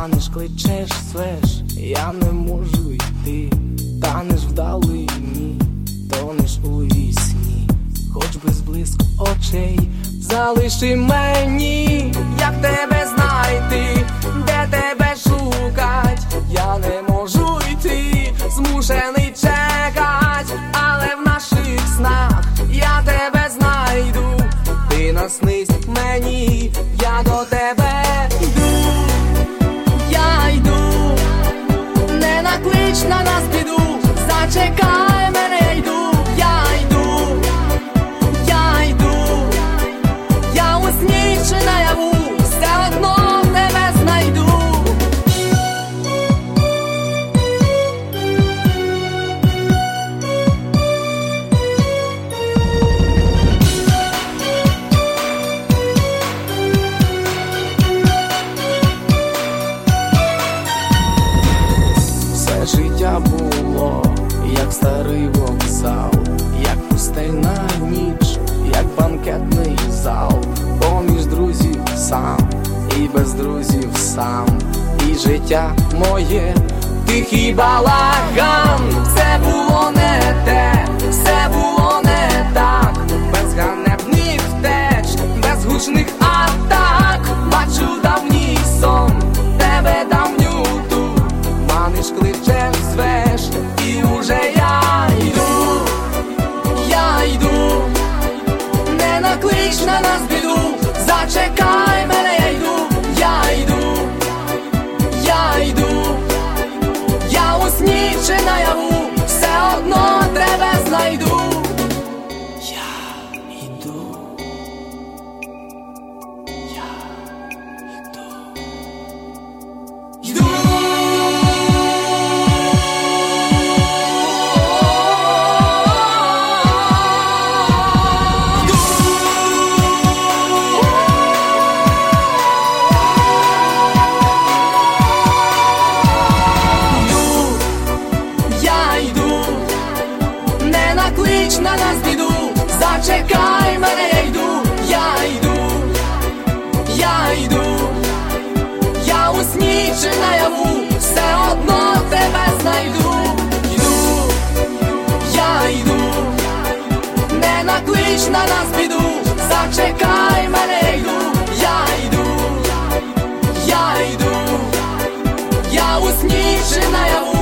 маниш, кличеш, свеш, я не можу йти. Танеш вдалині, тонеш у вісні, хоч без блиску очей, залиши мені, як тебе знайти, де тебе шукать, я не можу йти, змушений чекать, але в наших снах я тебе знайду, ти наснись мені, я до тебе йду, я йду, не наклич на нас біду, зачекай мене, йду, я йду, я йду, я у сні чи наяву, все одно тебе знайду. Все життя було, як старий вокзал, як пустельна ніч, як банкетний зал, поміж друзів сам, і без друзів сам, і життя моє тихий балаган. Все було не те, все було не так, без ганебних втеч, без гучних атак. Бачу давній сон, тебе давню ту, маниш, кличеш, звеш, і уже я йду, я йду, не наклич на нас біду, зачекай мене, я йду, я йду, я йду, я у сні чи наяву, все одно тебе знайду. Я йду, я йду, йду. Клич на нас біду, зачекай мене, я йду, я йду, я йду, я у сні чи наяву, все одно тебе знайду. Йду, я йду, не наклич на нас біду, зачекай мене, я йду, я йду, я йду, я у сні чи наяву.